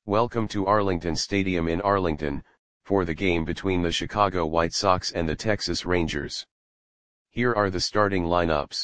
Welcome to Arlington Stadium in Arlington, for the game between the Chicago White Sox and the Texas Rangers. Here are the starting lineups.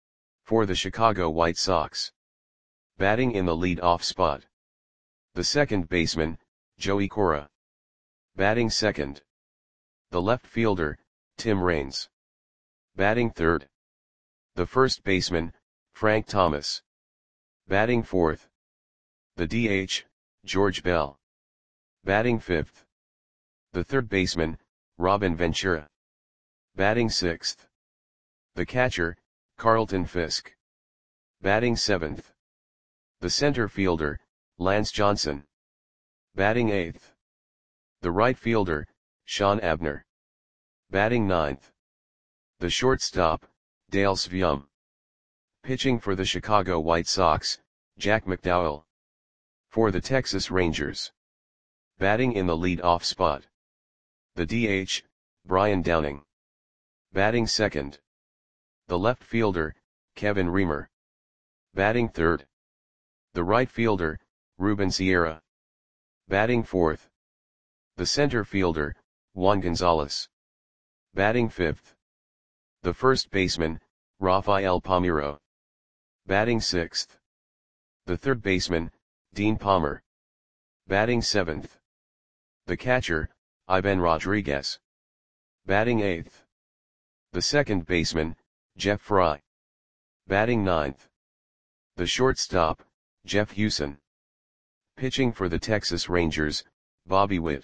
For the Chicago White Sox. Batting in the lead-off spot. The second baseman, Joey Cora. Batting second. The left fielder, Tim Raines. Batting third. The first baseman, Frank Thomas. Batting fourth. The DH, George Bell. Batting fifth. The third baseman, Robin Ventura. Batting sixth. The catcher, Carlton Fisk. Batting seventh. The center fielder, Lance Johnson. Batting eighth. The right fielder, Sean Abner. Batting ninth. The shortstop, Dale Sveum. Pitching for the Chicago White Sox, Jack McDowell. For the Texas Rangers. Batting in the lead-off spot. The DH, Brian Downing. Batting second. The left fielder, Kevin Reamer. Batting third. The right fielder, Ruben Sierra. Batting fourth. The center fielder, Juan Gonzalez. Batting fifth. The first baseman, Rafael Palmeiro. Batting sixth. The third baseman, Dean Palmer. Batting seventh. The catcher, Ivan Rodriguez. Batting eighth. The second baseman, Jeff Fry. Batting ninth. The shortstop, Jeff Hewson. Pitching for the Texas Rangers, Bobby Witt.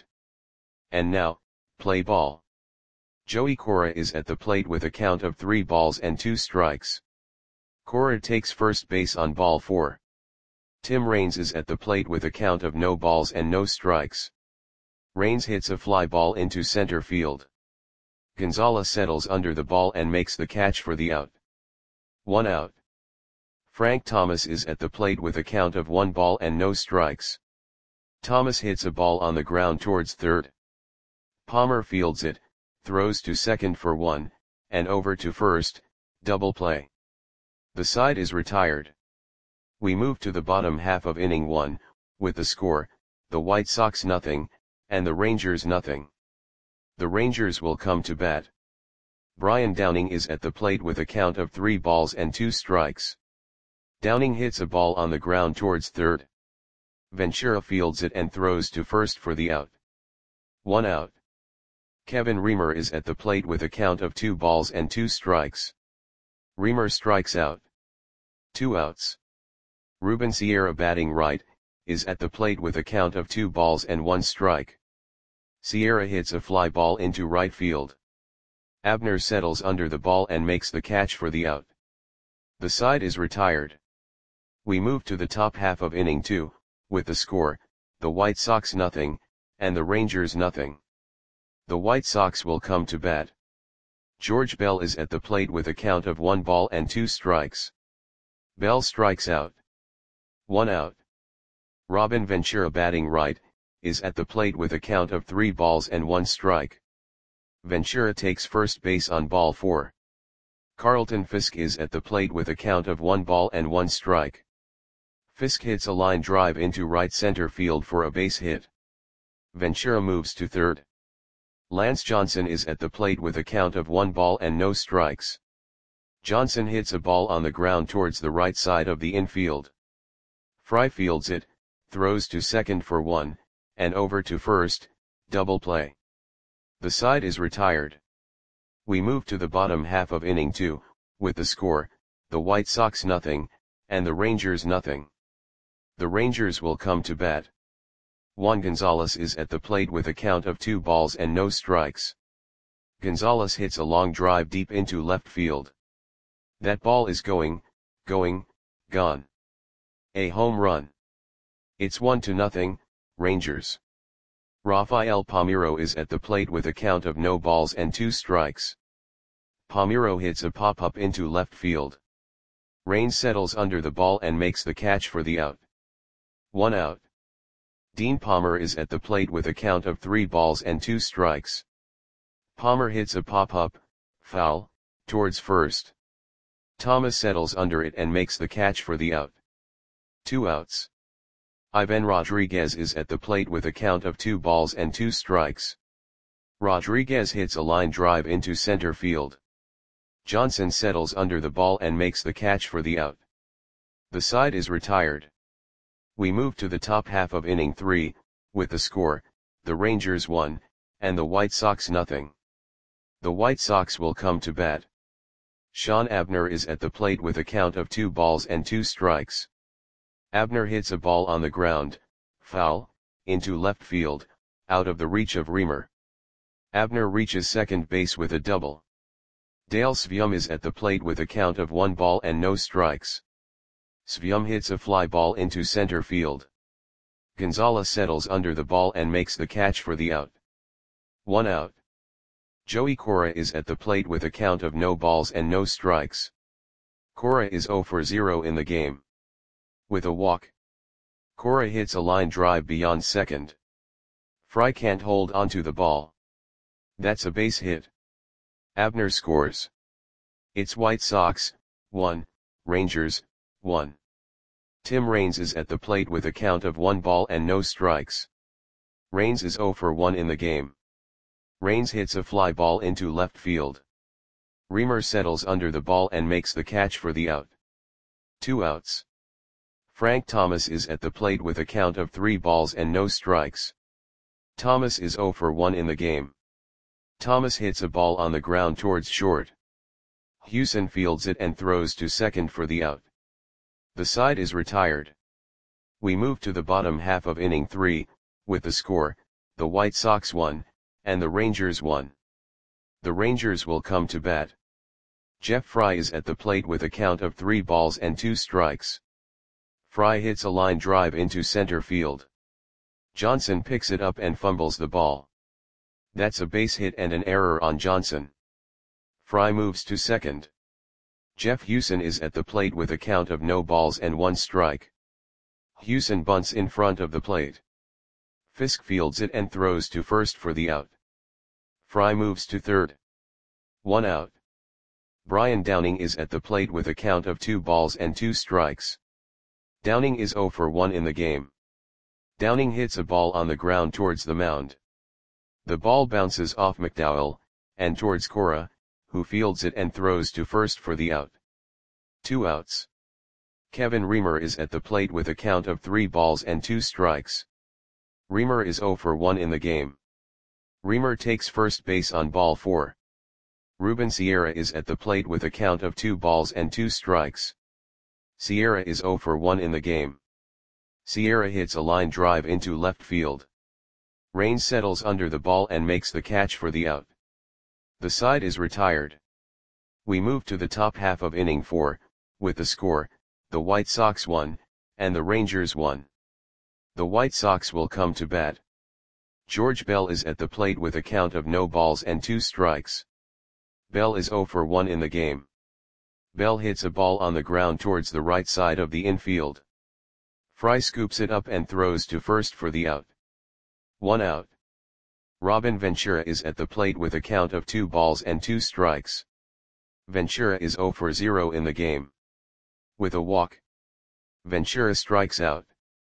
And now, play ball. Joey Cora is at the plate with a count of 3 balls and 2 strikes. Cora takes first base on ball 4. Tim Raines is at the plate with a count of no balls and no strikes. Raines hits a fly ball into center field. Gonzalez settles under the ball and makes the catch for the out. 1 out. Frank Thomas is at the plate with a count of 1 ball and no strikes. Thomas hits a ball on the ground towards third. Palmer fields it, throws to second for 1, and over to first, double play. The side is retired. We move to the bottom half of inning 1, with the score, the White Sox 0, and the Rangers 0. The Rangers will come to bat. Brian Downing is at the plate with a count of 3 balls and 2 strikes. Downing hits a ball on the ground towards third. Ventura fields it and throws to first for the out. 1 out. Kevin Reamer is at the plate with a count of 2 balls and 2 strikes. Reamer strikes out. 2 outs. Ruben Sierra batting right, is at the plate with a count of 2 balls and 1 strike. Sierra hits a fly ball into right field. Abner settles under the ball and makes the catch for the out. The side is retired. We move to the top half of inning 2, with the score, the White Sox 0, and the Rangers 0. The White Sox will come to bat. George Bell is at the plate with a count of 1 ball and 2 strikes. Bell strikes out. 1 out. Robin Ventura batting right, is at the plate with a count of 3 balls and 1 strike. Ventura takes first base on ball 4. Carlton Fisk is at the plate with a count of 1 ball and 1 strike. Fisk hits a line drive into right center field for a base hit. Ventura moves to third. Lance Johnson is at the plate with a count of 1 ball and no strikes. Johnson hits a ball on the ground towards the right side of the infield. Fry fields it, throws to second for 1, and over to first, double play. The side is retired. We move to the bottom half of inning 2, with the score, the White Sox 0, and the Rangers 0. The Rangers will come to bat. Juan Gonzalez is at the plate with a count of 2 balls and no strikes. Gonzalez hits a long drive deep into left field. That ball is going, gone. A home run. It's 1-0, Rangers. Rafael Palmeiro is at the plate with a count of no balls and 2 strikes. Palmeiro hits a pop-up into left field. Raines settles under the ball and makes the catch for the out. 1 out. Dean Palmer is at the plate with a count of 3 balls and 2 strikes. Palmer hits a pop-up, foul, towards first. Thomas settles under it and makes the catch for the out. 2 outs. Ivan Rodriguez is at the plate with a count of 2 balls and 2 strikes. Rodriguez hits a line drive into center field. Johnson settles under the ball and makes the catch for the out. The side is retired. We move to the top half of inning 3, with the score, the Rangers 1, and the White Sox nothing. The White Sox will come to bat. Sean Abner is at the plate with a count of 2 balls and 2 strikes. Abner hits a ball on the ground, foul, into left field, out of the reach of Reimer. Abner reaches second base with a double. Dale Sveum is at the plate with a count of 1 ball and no strikes. Sveum hits a fly ball into center field. Gonzalez settles under the ball and makes the catch for the out. 1 out. Joey Cora is at the plate with a count of no balls and no strikes. Cora is 0 for 0 in the game. With a walk, Cora hits a line drive beyond second. Fry can't hold onto the ball. That's a base hit. Abner scores. It's White Sox, 1, Rangers, 1. Tim Raines is at the plate with a count of 1 ball and no strikes. Raines is 0 for 1 in the game. Raines hits a fly ball into left field. Reimer settles under the ball and makes the catch for the out. 2 outs. Frank Thomas is at the plate with a count of 3 balls and no strikes. Thomas is 0 for 1 in the game. Thomas hits a ball on the ground towards short. Hewson fields it and throws to second for the out. The side is retired. We move to the bottom half of inning 3, with the score, the White Sox 1, and the Rangers 1. The Rangers will come to bat. Jeff Fry is at the plate with a count of 3 balls and 2 strikes. Fry hits a line drive into center field. Johnson picks it up and fumbles the ball. That's a base hit and an error on Johnson. Fry moves to second. Jeff Hewson is at the plate with a count of no balls and 1 strike. Hewson bunts in front of the plate. Fisk fields it and throws to first for the out. Fry moves to third. 1 out. Brian Downing is at the plate with a count of 2 balls and 2 strikes. Downing is 0 for 1 in the game. Downing hits a ball on the ground towards the mound. The ball bounces off McDowell, and towards Cora, who fields it and throws to first for the out. 2 outs. Kevin Reimer is at the plate with a count of 3 balls and 2 strikes. Reimer is 0 for 1 in the game. Reimer takes first base on ball 4. Ruben Sierra is at the plate with a count of 2 balls and 2 strikes. Sierra is 0 for 1 in the game. Sierra hits a line drive into left field. Raines settles under the ball and makes the catch for the out. The side is retired. We move to the top half of inning 4, with the score, the White Sox 1, and the Rangers 1. The White Sox will come to bat. George Bell is at the plate with a count of no balls and 2 strikes. Bell is 0 for 1 in the game. Bell hits a ball on the ground towards the right side of the infield. Fry scoops it up and throws to first for the out. 1 out. Robin Ventura is at the plate with a count of 2 balls and 2 strikes. Ventura is 0 for 0 in the game. With a walk, Ventura strikes out.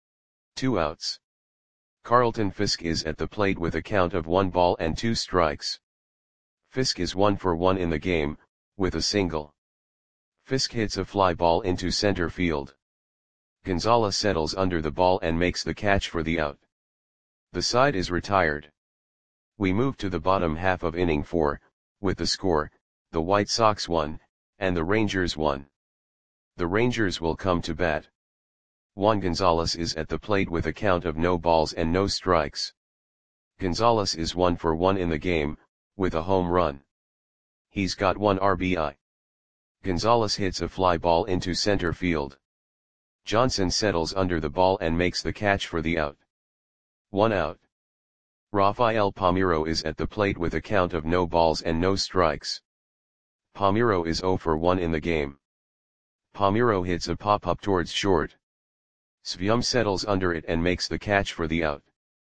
2 outs. Carlton Fisk is at the plate with a count of 1 ball and 2 strikes. Fisk is 1 for 1 in the game, with a single. Fisk hits a fly ball into center field. Gonzalez settles under the ball and makes the catch for the out. The side is retired. We move to the bottom half of inning 4, with the score, the White Sox 1, and the Rangers 1. The Rangers will come to bat. Juan Gonzalez is at the plate with a count of no balls and no strikes. Gonzalez is 1 for 1 in the game, with a home run. He's got 1 RBI. Gonzalez hits a fly ball into center field. Johnson settles under the ball and makes the catch for the out. 1 out. Rafael Palmeiro is at the plate with a count of no balls and no strikes. Palmeiro is 0 for 1 in the game. Palmeiro hits a pop-up towards short. Sveum settles under it and makes the catch for the out.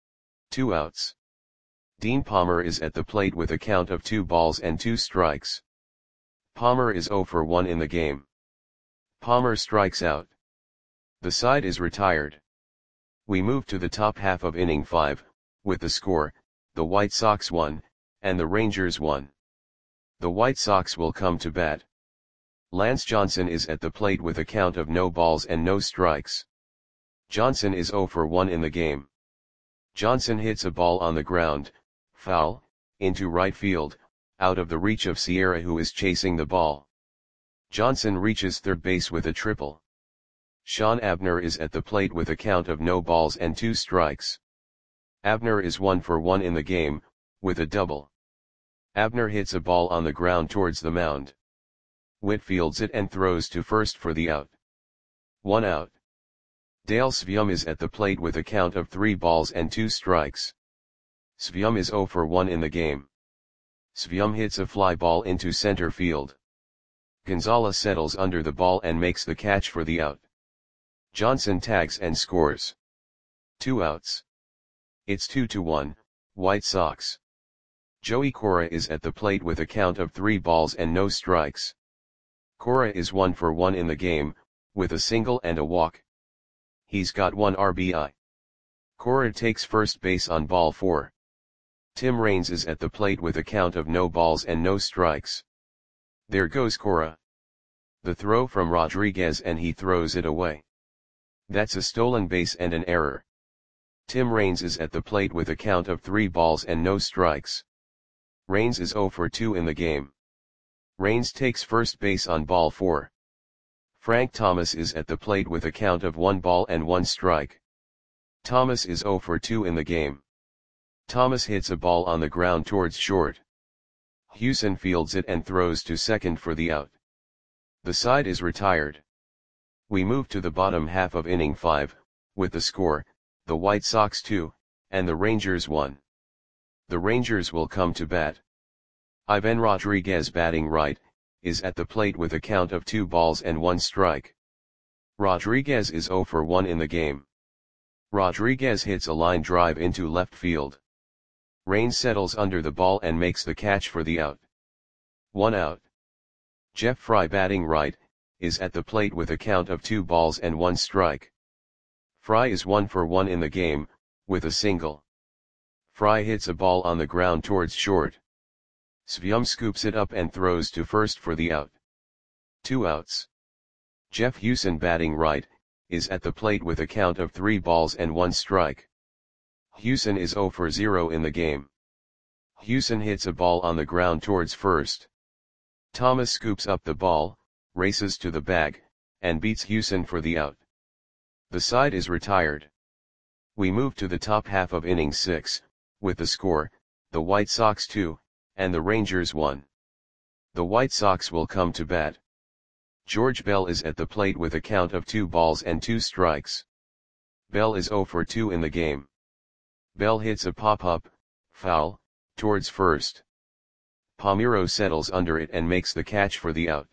2 outs. Dean Palmer is at the plate with a count of 2 balls and 2 strikes. Palmer is 0 for 1 in the game. Palmer strikes out. The side is retired. We move to the top half of inning 5, with the score, the White Sox 1, and the Rangers 1. The White Sox will come to bat. Lance Johnson is at the plate with a count of no balls and no strikes. Johnson is 0 for 1 in the game. Johnson hits a ball on the ground, foul, into right field, out of the reach of Sierra, who is chasing the ball. Johnson reaches third base with a triple. Sean Abner is at the plate with a count of no balls and 2 strikes. Abner is 1 for 1 in the game, with a double. Abner hits a ball on the ground towards the mound. Witt fields it and throws to first for the out. 1 out. Dale Svium is at the plate with a count of 3 balls and 2 strikes. Svium is 0 for 1 in the game. Svium hits a fly ball into center field. Gonzalez settles under the ball and makes the catch for the out. Johnson tags and scores. 2 outs. It's 2-1, White Sox. Joey Cora is at the plate with a count of 3 balls and no strikes. Cora is 1 for 1 in the game, with a single and a walk. He's got 1 RBI. Cora takes first base on ball 4. Tim Raines is at the plate with a count of no balls and no strikes. There goes Cora. The throw from Rodriguez and he throws it away. That's a stolen base and an error. Tim Raines is at the plate with a count of 3 balls and no strikes. Raines is 0 for 2 in the game. Raines takes first base on ball 4. Frank Thomas is at the plate with a count of 1 ball and 1 strike. Thomas is 0 for 2 in the game. Thomas hits a ball on the ground towards short. Hewson fields it and throws to second for the out. The side is retired. We move to the bottom half of inning 5, with the score, the White Sox 2, and the Rangers 1. The Rangers will come to bat. Ivan Rodriguez, batting right, is at the plate with a count of 2 balls and 1 strike. Rodriguez is 0 for 1 in the game. Rodriguez hits a line drive into left field. Raines settles under the ball and makes the catch for the out. 1 out. Jeff Fry, batting right, is at the plate with a count of 2 balls and 1 strike. Fry is 1 for 1 in the game, with a single. Fry hits a ball on the ground towards short. Svium scoops it up and throws to first for the out. 2 outs. Jeff Hewson, batting right, is at the plate with a count of 3 balls and 1 strike. Hewson is 0 for 0 in the game. Hewson hits a ball on the ground towards first. Thomas scoops up the ball, races to the bag, and beats Hewson for the out. The side is retired. We move to the top half of inning 6, with the score, the White Sox 2, and the Rangers 1. The White Sox will come to bat. George Bell is at the plate with a count of 2 balls and 2 strikes. Bell is 0 for 2 in the game. Bell hits a pop-up, foul, towards first. Palmeiro settles under it and makes the catch for the out.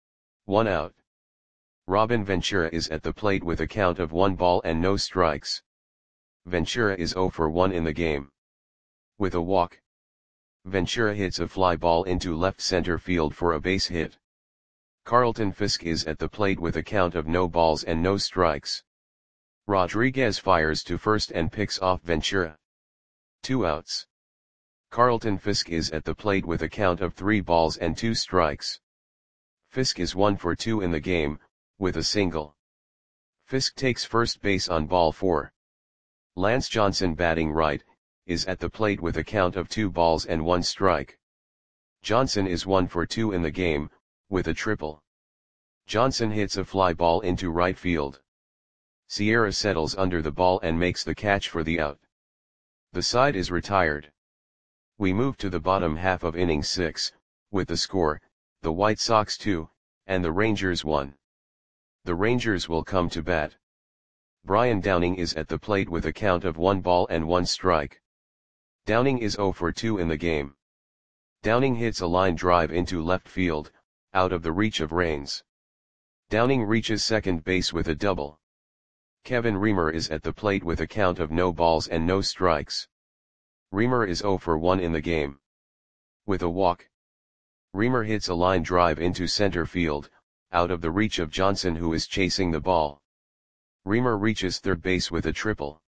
1 out. Robin Ventura is at the plate with a count of 1 ball and no strikes. Ventura is 0 for 1 in the game. With a walk. Ventura hits a fly ball into left center field for a base hit. Carlton Fisk is at the plate with a count of no balls and no strikes. Rodriguez fires to first and picks off Ventura. 2 outs. Carlton Fisk is at the plate with a count of 3 balls and 2 strikes. Fisk is 1 for 2 in the game, with a single. Fisk takes first base on ball 4. Lance Johnson, batting right, is at the plate with a count of 2 balls and 1 strike. Johnson is 1 for 2 in the game, with a triple. Johnson hits a fly ball into right field. Sierra settles under the ball and makes the catch for the out. The side is retired. We move to the bottom half of inning 6, with the score, the White Sox 2, and the Rangers 1. The Rangers will come to bat. Brian Downing is at the plate with a count of 1 ball and 1 strike. Downing is 0 for 2 in the game. Downing hits a line drive into left field, out of the reach of Raines. Downing reaches second base with a double. Kevin Reamer is at the plate with a count of no balls and no strikes. Reamer is 0 for 1 in the game. With a walk. Reamer hits a line drive into center field, out of the reach of Johnson, who is chasing the ball. Reamer reaches third base with a triple.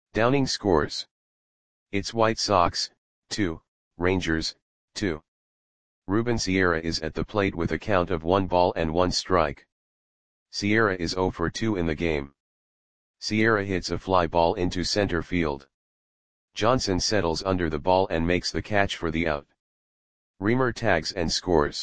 Downing scores. It's White Sox, 2, Rangers, 2. Ruben Sierra is at the plate with a count of 1 ball and 1 strike. Sierra is 0 for 2 in the game. Sierra hits a fly ball into center field. Johnson settles under the ball and makes the catch for the out. Reamer tags and scores.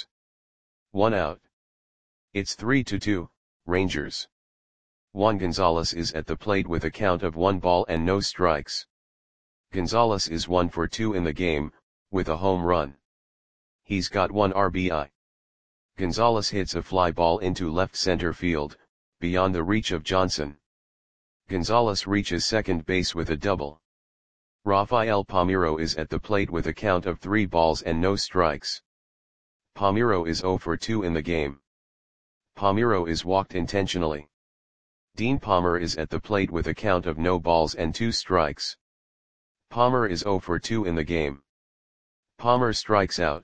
1 out. It's 3-2, Rangers. Juan Gonzalez is at the plate with a count of 1 ball and no strikes. Gonzalez is 1 for 2 in the game, with a home run. He's got 1 RBI. Gonzalez hits a fly ball into left center field, beyond the reach of Johnson. Gonzalez reaches second base with a double. Rafael Palmeiro is at the plate with a count of 3 balls and no strikes. Palmeiro is 0 for 2 in the game. Palmeiro is walked intentionally. Dean Palmer is at the plate with a count of no balls and 2 strikes. Palmer is 0 for 2 in the game. Palmer strikes out.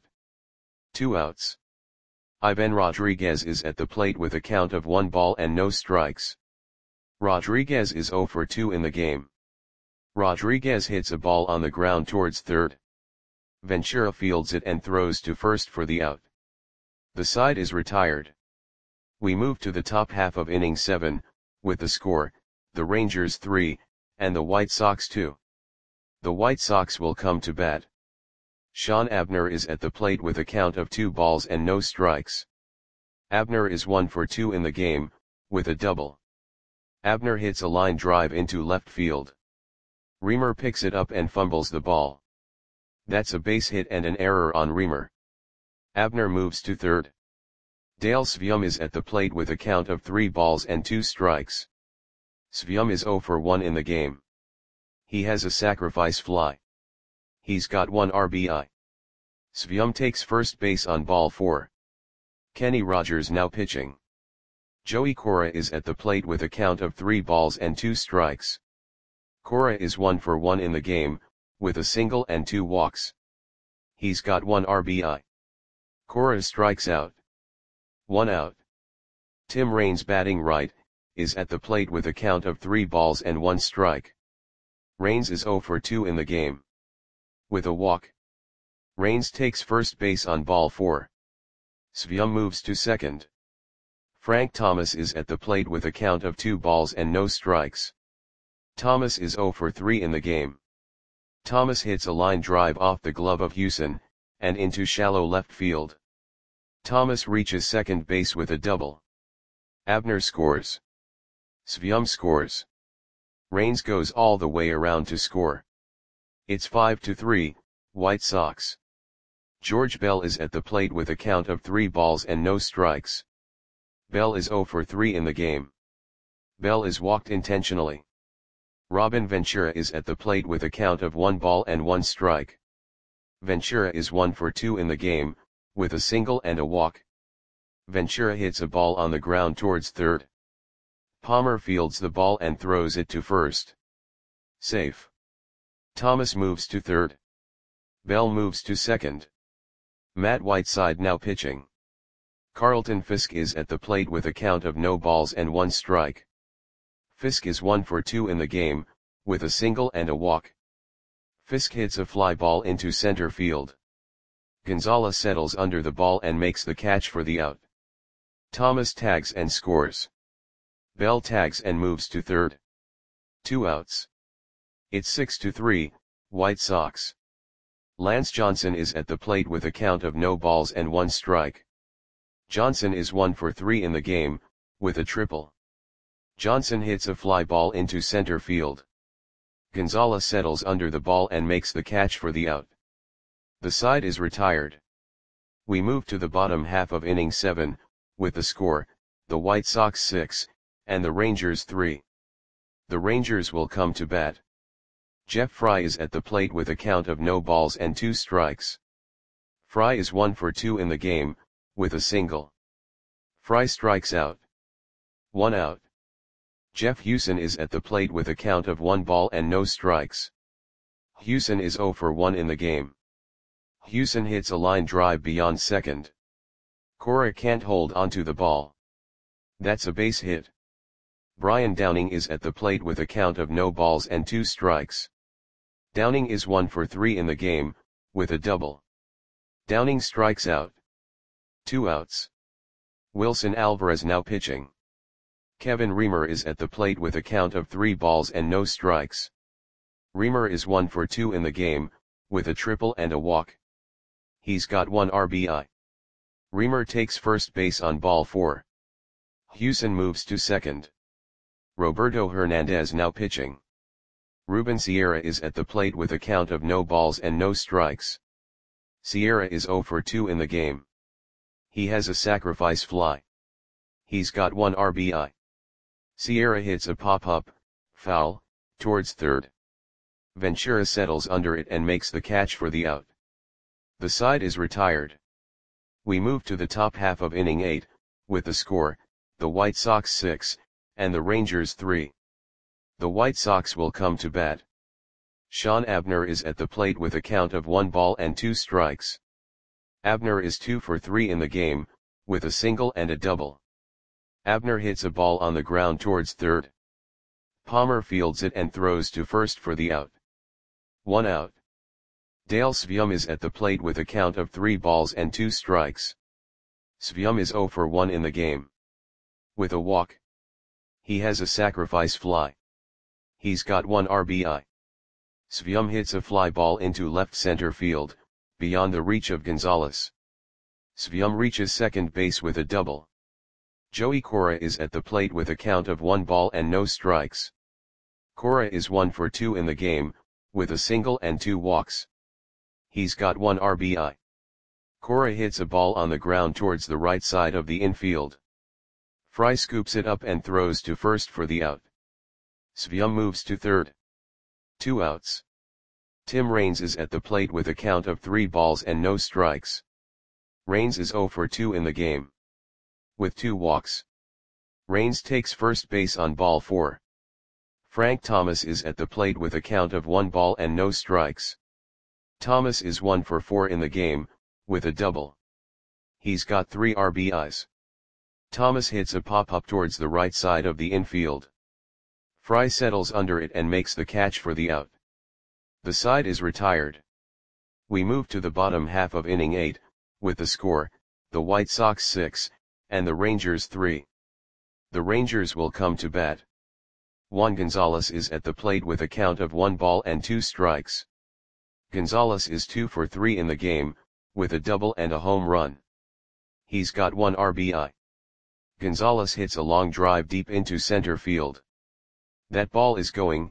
2 outs. Ivan Rodriguez is at the plate with a count of 1 ball and no strikes. Rodriguez is 0 for 2 in the game. Rodriguez hits a ball on the ground towards third. Ventura fields it and throws to first for the out. The side is retired. We move to the top half of inning 7, with the score, the Rangers 3, and the White Sox 2. The White Sox will come to bat. Sean Abner is at the plate with a count of 2 balls and no strikes. Abner is 1 for 2 in the game, with a double. Abner hits a line drive into left field. Reamer picks it up and fumbles the ball. That's a base hit and an error on Reamer. Abner moves to third. Dale Svium is at the plate with a count of 3 balls and 2 strikes. Svium is 0 for 1 in the game. He has a sacrifice fly. He's got 1 RBI. Svium takes first base on ball 4. Kenny Rogers now pitching. Joey Cora is at the plate with a count of 3 balls and 2 strikes. Cora is 1 for 1 in the game, with a single and 2 walks. He's got 1 RBI. Cora strikes out. 1 out. Tim Raines batting right, is at the plate with a count of 3 balls and 1 strike. Raines is 0 for 2 in the game. With a walk. Raines takes first base on ball 4. Svium moves to second. Frank Thomas is at the plate with a count of 2 balls and no strikes. Thomas is 0 for 3 in the game. Thomas hits a line drive off the glove of Houston, and into shallow left field. Thomas reaches second base with a double. Abner scores. Svium scores. Raines goes all the way around to score. It's 5-3, White Sox. George Bell is at the plate with a count of 3 balls and no strikes. Bell is 0 for 3 in the game. Bell is walked intentionally. Robin Ventura is at the plate with a count of 1 ball and 1 strike. Ventura is 1 for 2 in the game, with a single and a walk. Ventura hits a ball on the ground towards third. Palmer fields the ball and throws it to first. Safe. Thomas moves to third. Bell moves to second. Matt Whiteside now pitching. Carlton Fisk is at the plate with a count of no balls and 1 strike. Fisk is 1 for 2 in the game, with a single and a walk. Fisk hits a fly ball into center field. Gonzalez settles under the ball and makes the catch for the out. Thomas tags and scores. Bell tags and moves to third. 2 outs. It's 6-3, White Sox. Lance Johnson is at the plate with a count of no balls and 1 strike. Johnson is 1 for 3 in the game, with a triple. Johnson hits a fly ball into center field. Gonzalez settles under the ball and makes the catch for the out. The side is retired. We move to the bottom half of inning 7, with the score, the White Sox 6, and the Rangers 3. The Rangers will come to bat. Jeff Fry is at the plate with a count of no balls and 2 strikes. Fry is 1 for 2 in the game, with a single. Fry strikes out. 1 out. Jeff Hewson is at the plate with a count of 1 ball and no strikes. Hewson is 0 for 1 in the game. Hewson hits a line drive beyond second. Cora can't hold onto the ball. That's a base hit. Brian Downing is at the plate with a count of no balls and 2 strikes. Downing is 1 for 3 in the game, with a double. Downing strikes out. 2 outs. Wilson Alvarez now pitching. Kevin Reamer is at the plate with a count of 3 balls and no strikes. Reamer is 1 for 2 in the game, with a triple and a walk. He's got 1 RBI. Reamer takes first base on ball 4. Hewson moves to second. Roberto Hernandez now pitching. Ruben Sierra is at the plate with a count of no balls and no strikes. Sierra is 0 for 2 in the game. He has a sacrifice fly. He's got 1 RBI. Sierra hits a pop-up, foul, towards third. Ventura settles under it and makes the catch for the out. The side is retired. We move to the top half of inning 8, with the score, the White Sox 6, and the Rangers 3. The White Sox will come to bat. Sean Abner is at the plate with a count of 1 ball and 2 strikes. Abner is 2 for 3 in the game, with a single and a double. Abner hits a ball on the ground towards third. Palmer fields it and throws to first for the out. 1 out. Dale Svium is at the plate with a count of 3 balls and 2 strikes. Svium is 0 for 1 in the game. With a walk. He has a sacrifice fly. He's got 1 RBI. Svium hits a fly ball into left center field, beyond the reach of Gonzalez. Svium reaches second base with a double. Joey Cora is at the plate with a count of 1 ball and no strikes. Cora is 1 for 2 in the game, with a single and 2 walks. He's got 1 RBI. Cora hits a ball on the ground towards the right side of the infield. Fry scoops it up and throws to first for the out. Svium moves to third. 2 outs. Tim Raines is at the plate with a count of 3 balls and no strikes. Raines is 0 for 2 in the game. With 2 walks. Raines takes first base on ball 4. Frank Thomas is at the plate with a count of 1 ball and no strikes. Thomas is 1 for 4 in the game, with a double. He's got 3 RBIs. Thomas hits a pop-up towards the right side of the infield. Fry settles under it and makes the catch for the out. The side is retired. We move to the bottom half of inning 8, with the score, the White Sox 6, and the Rangers 3. The Rangers will come to bat. Juan Gonzalez is at the plate with a count of 1 ball and 2 strikes. Gonzalez is 2 for 3 in the game, with a double and a home run. He's got 1 RBI. Gonzalez hits a long drive deep into center field. That ball is going,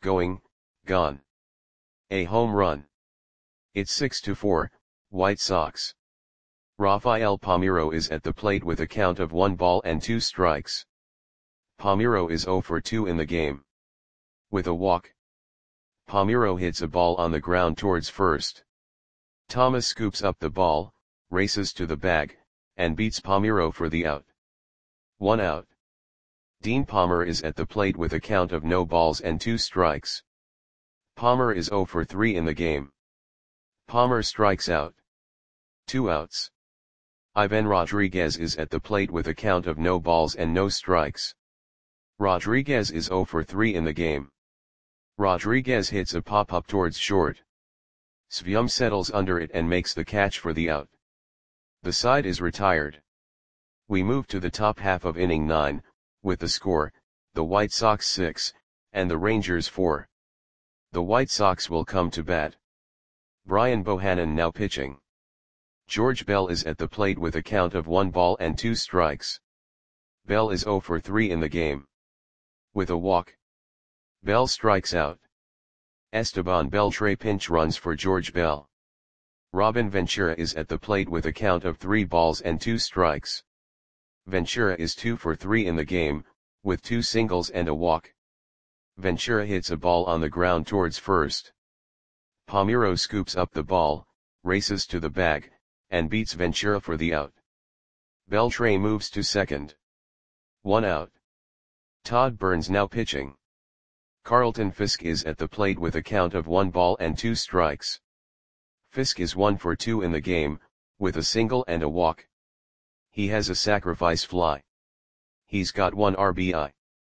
gone. A home run. It's 6-4, White Sox. Rafael Palmeiro is at the plate with a count of 1 ball and 2 strikes. Palmeiro is 0 for 2 in the game. With a walk. Palmeiro hits a ball on the ground towards first. Thomas scoops up the ball, races to the bag, and beats Palmeiro for the out. 1 out. Dean Palmer is at the plate with a count of no balls and 2 strikes. Palmer is 0 for 3 in the game. Palmer strikes out. 2 outs. Ivan Rodriguez is at the plate with a count of no balls and no strikes. Rodriguez is 0 for 3 in the game. Rodriguez hits a pop-up towards short. Svium settles under it and makes the catch for the out. The side is retired. We move to the top half of inning 9, with the score, the White Sox 6, and the Rangers 4. The White Sox will come to bat. Brian Bohannon now pitching. George Bell is at the plate with a count of 1 ball and 2 strikes. Bell is 0 for 3 in the game. With a walk. Bell strikes out. Esteban Beltre pinch runs for George Bell. Robin Ventura is at the plate with a count of 3 balls and 2 strikes. Ventura is 2 for 3 in the game, with 2 singles and a walk. Ventura hits a ball on the ground towards first. Palmeiro scoops up the ball, races to the bag, and beats Ventura for the out. Beltre moves to second. 1 out. Todd Burns now pitching. Carlton Fisk is at the plate with a count of 1 ball and 2 strikes. Fisk is 1 for 2 in the game, with a single and a walk. He has a sacrifice fly. He's got 1 RBI.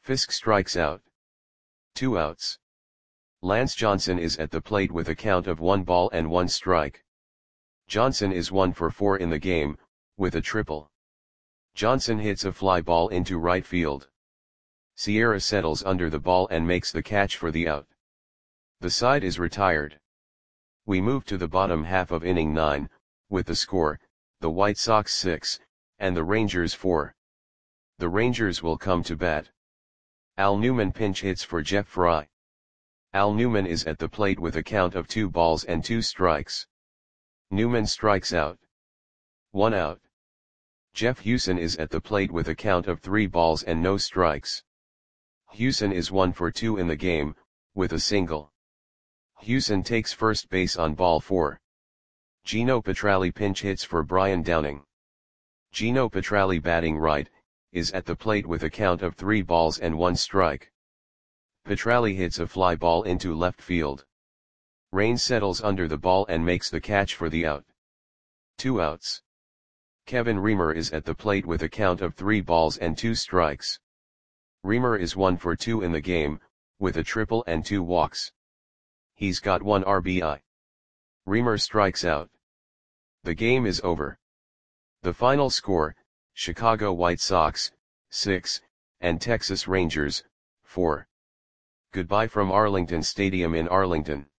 Fisk strikes out. 2 outs. Lance Johnson is at the plate with a count of 1 ball and 1 strike. Johnson is 1 for 4 in the game, with a triple. Johnson hits a fly ball into right field. Sierra settles under the ball and makes the catch for the out. The side is retired. We move to the bottom half of inning 9, with the score, the White Sox 6, and the Rangers 4. The Rangers will come to bat. Al Newman pinch hits for Jeff Frye. Al Newman is at the plate with a count of 2 balls and 2 strikes. Newman strikes out. 1 out. Jeff Hewson is at the plate with a count of 3 balls and no strikes. Hewson is 1 for 2 in the game, with a single. Hewson takes first base on ball 4. Gino Petralli pinch hits for Brian Downing. Gino Petralli, batting right, is at the plate with a count of 3 balls and 1 strike. Petralli hits a fly ball into left field. Rain settles under the ball and makes the catch for the out. 2 outs. Kevin Reamer is at the plate with a count of 3 balls and 2 strikes. Reamer is 1 for 2 in the game, with a triple and 2 walks. He's got 1 RBI. Reamer strikes out. The game is over. The final score, Chicago White Sox, 6, and Texas Rangers, 4. Goodbye from Arlington Stadium in Arlington.